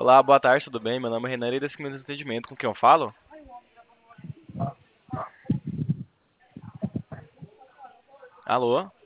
Olá, boa tarde, tudo bem? Meu nome é Renan e desse Minutos de Atendimento. Com quem eu falo? Alô?